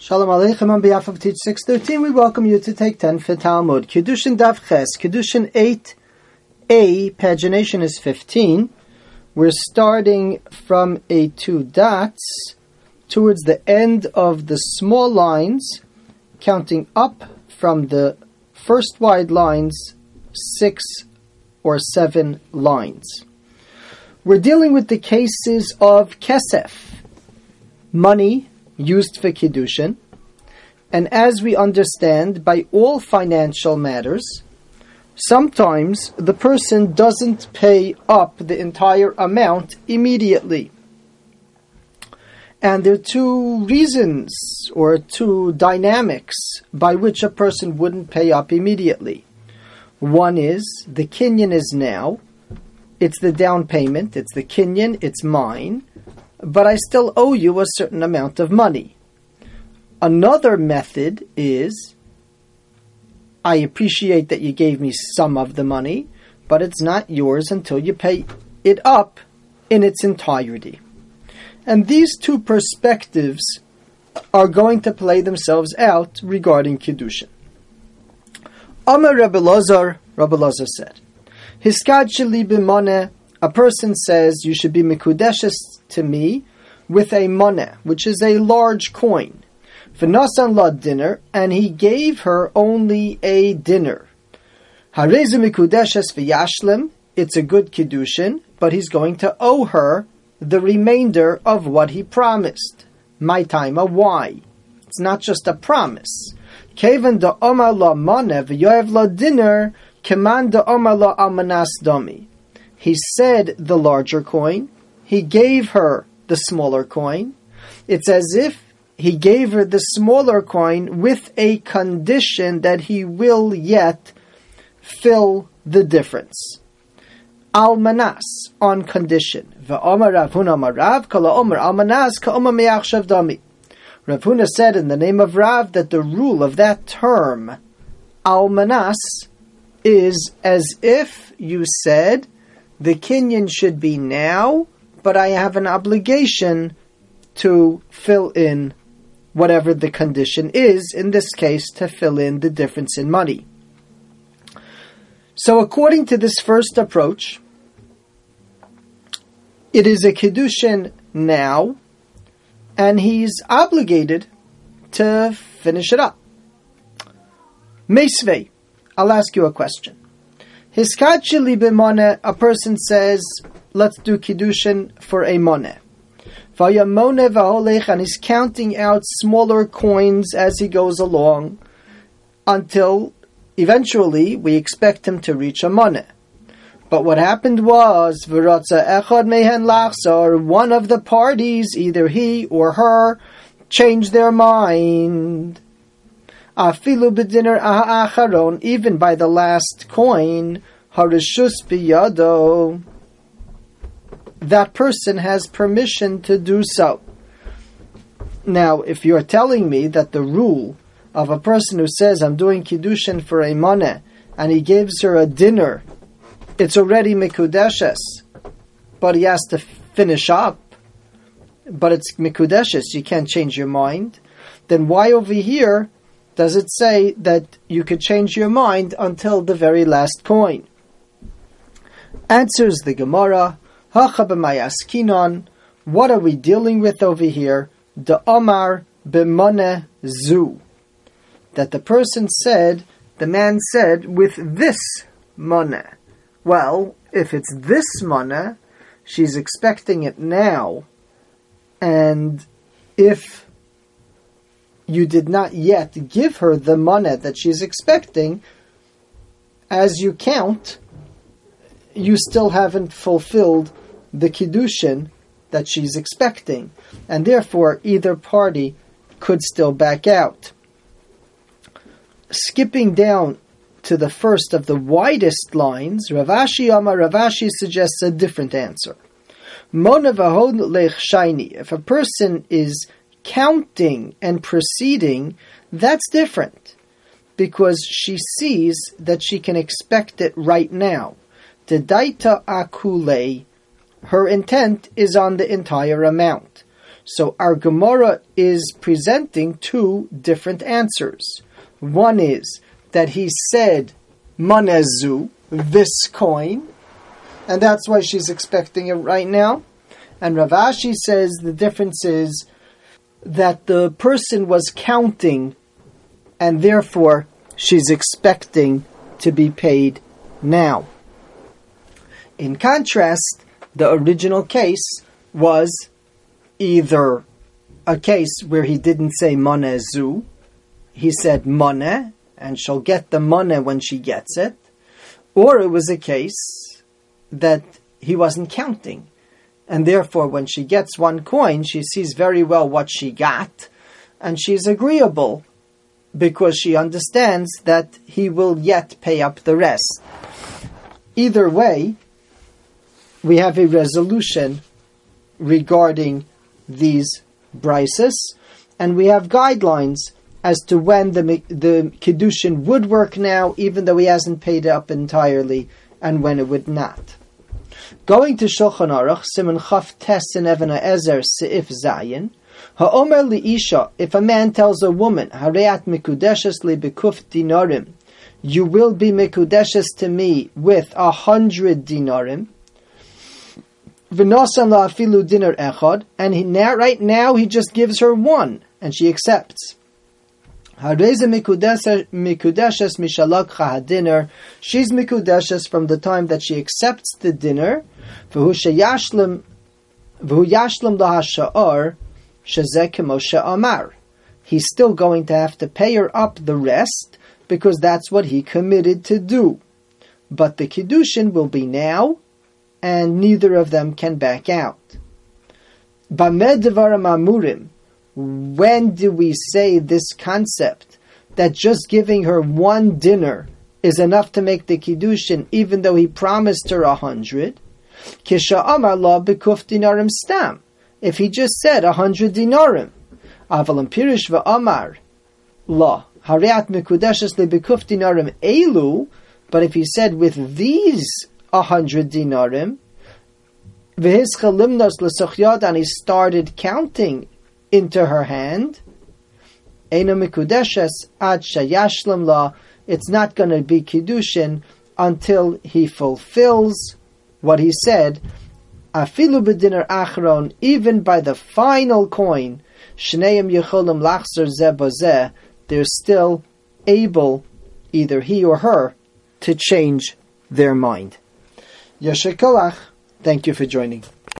Shalom Aleichem. On behalf of Teach 613, we welcome you to take 10 for Talmud. Kiddushin Daf Ches, Kiddushin 8a, pagination is 15. We're starting from a 2 dots towards the end of the small lines, counting up from the first wide lines, 6 or 7 lines. We're dealing with the cases of kesef, money used for Kiddushin, and as we understand, by all financial matters, sometimes the person doesn't pay up the entire amount immediately. And there are two reasons or two dynamics by which a person wouldn't pay up immediately. One is, the kinyan is now, it's the down payment, it's the kinyan, it's mine, but I still owe you a certain amount of money. Another method is, I appreciate that you gave me some of the money, but it's not yours until you pay it up in its entirety. And these two perspectives are going to play themselves out regarding Kiddushin. Amar Rabbi Lazar said, Hiskad sheli b'moneh, a person says, you should be mikudeshes to me with a moneh, which is a large coin. V'nasan la dinner, and he gave her only a dinner. Hareze mikudeshes v'yashlim, it's a good kiddushin, but he's going to owe her the remainder of what he promised. My time, why? It's not just a promise. Kevan da omar la moneh v'yoev la dinner, keman da omar la almanas dami. He said the larger coin, he gave her the smaller coin. It's as if he gave her the smaller coin with a condition that he will yet fill the difference. Almanas, on condition. V'omar Rav Huna amar Rav, kala omar almanas ka'omar me'achshav dami. Rav Huna said in the name of Rav that the rule of that term, almanas, is as if you said, the kinyan should be now, but I have an obligation to fill in whatever the condition is, in this case, to fill in the difference in money. So according to this first approach, it is a Kiddushin now, and he's obligated to finish it up. Meisvei, I'll ask you a question. Hiskad sheli b'moneh, a person says, let's do Kiddushin for a moneh. Vayamoneh v'holech, and he's counting out smaller coins as he goes along, until eventually we expect him to reach a moneh. But what happened was, v'ratza echad mehen lachzor, one of the parties, either he or her, changed their mind. Afilu b'dinner acharon, even by the last coin, harishus biyado, that person has permission to do so. Now, if you're telling me that the rule of a person who says, I'm doing Kiddushin for a moneh, and he gives her a dinner, it's already mikudeshes, but he has to finish up, but it's mikudeshes, you can't change your mind, then why over here does it say that you could change your mind until the very last coin? Answers the Gemara, Hacha b'mayaskinon, what are we dealing with over here? The Omar b'moneh zu, that the person said, the man said, with this moneh. Well, if it's this moneh, she's expecting it now, and if you did not yet give her the money that she's expecting, as you count, you still haven't fulfilled the Kiddushin that she's expecting, and therefore either party could still back out. Skipping down to the first of the widest lines, Rav Ashi suggests a different answer. Mona v'hod lech shayni. If a person is counting and proceeding, that's different, because she sees that she can expect it right now. Dedaita akule, her intent is on the entire amount. So our Gemara is presenting two different answers. One is that he said, Manezu, this coin, and that's why she's expecting it right now. And Rav Ashi says the difference is that the person was counting, and therefore she's expecting to be paid now. In contrast, the original case was either a case where he didn't say Manezu, he said Mane, and she'll get the money when she gets it, or it was a case that he wasn't counting, and therefore when she gets one coin, she sees very well what she got, and she's agreeable because she understands that he will yet pay up the rest. Either way, we have a resolution regarding these brises, and we have guidelines as to when the Kiddushin would work now, even though he hasn't paid it up entirely, and when it would not. Going to Shulchan Aruch, Siman Chaf Tes in Even HaEzer, Seif Zayin, Ha'omer li'isha, if a man tells a woman, Hareat mikudeshes li bekuf dinarim, you will be mikudeshes to me with 100 dinarim, v'nosan la'afilu dinar echad, and right now he just gives her one, and she accepts. Hareze mikudeshes mishalakcha hadinner. She's mikudeshes from the time that she accepts the dinner. V'hu yashlim lahasha'ar shezeh kemo she'amar. He's still going to have to pay her up the rest because that's what he committed to do. But the kiddushin will be now, and neither of them can back out. Bamed devarim amurim. When do we say this concept that just giving her one dinner is enough to make the kiddushin, even though he promised her 100? Kisha amar la bekuf dinarim stam. If he just said 100 dinarim, avalam pirish va'amar la hariat mikudeshes le bekuf dinarim elu. But if he said with these 100 dinarim, v'hischa limnos l'soch and he started counting into her hand, Eino mikudeshes ad shayashlam la, it's not going to be kiddushin until he fulfills what he said. Afilu b'dinar achron, even by the final coin, shneim yecholim lachzer zeh bozeh, they're still able, either he or her, to change their mind. Yasher kolach. Thank you for joining.